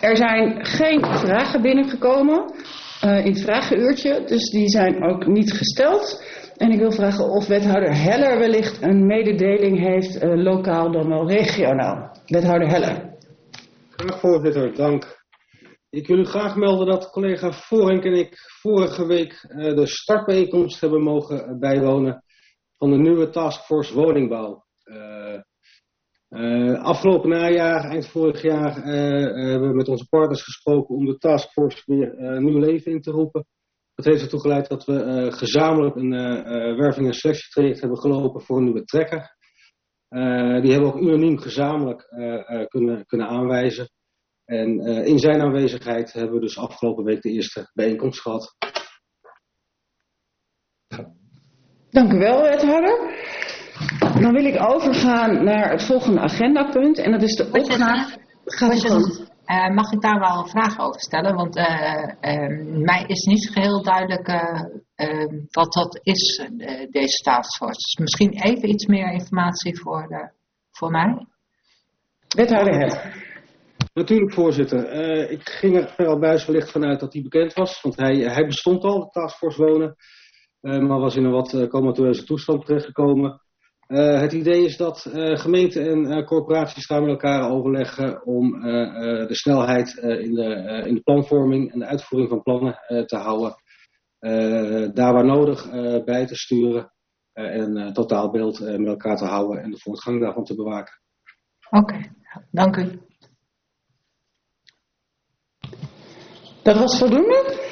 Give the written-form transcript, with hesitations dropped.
Er zijn geen vragen binnengekomen in het vragenuurtje, dus die zijn ook niet gesteld. En ik wil vragen of wethouder Heller wellicht een mededeling heeft, lokaal dan wel regionaal. Wethouder Heller. Graag voorzitter, dank. Ik wil u graag melden dat collega Voorhenk en ik vorige week de startbijeenkomst hebben mogen bijwonen van de nieuwe taskforce woningbouw. Afgelopen najaar, eind vorig jaar, hebben we met onze partners gesproken om de taskforce weer nieuw leven in te roepen. Dat heeft ertoe geleid dat we gezamenlijk een werving- en selectietraject hebben gelopen voor een nieuwe trekker. Die hebben we ook unaniem gezamenlijk kunnen aanwijzen. En in zijn aanwezigheid hebben we dus afgelopen week de eerste bijeenkomst gehad. Dank u wel, wethouder. Dan wil ik overgaan naar het volgende agendapunt. En dat is de opname. Mag ik daar wel een vraag over stellen? Want mij is niet heel duidelijk wat dat is, deze taskforce. Misschien even iets meer informatie voor mij. Wethouder Heller. Natuurlijk, voorzitter. Ik ging er al buis wellicht vanuit dat hij bekend was. Want hij bestond al, de taskforce wonen. Maar was in een wat comateuze toestand terechtgekomen. Het idee is dat gemeenten en corporaties gaan met elkaar overleggen om de snelheid in de planvorming en de uitvoering van plannen te houden. Daar waar nodig bij te sturen en totaalbeeld met elkaar te houden en de voortgang daarvan te bewaken. Oké, dank u. Dat was voldoende?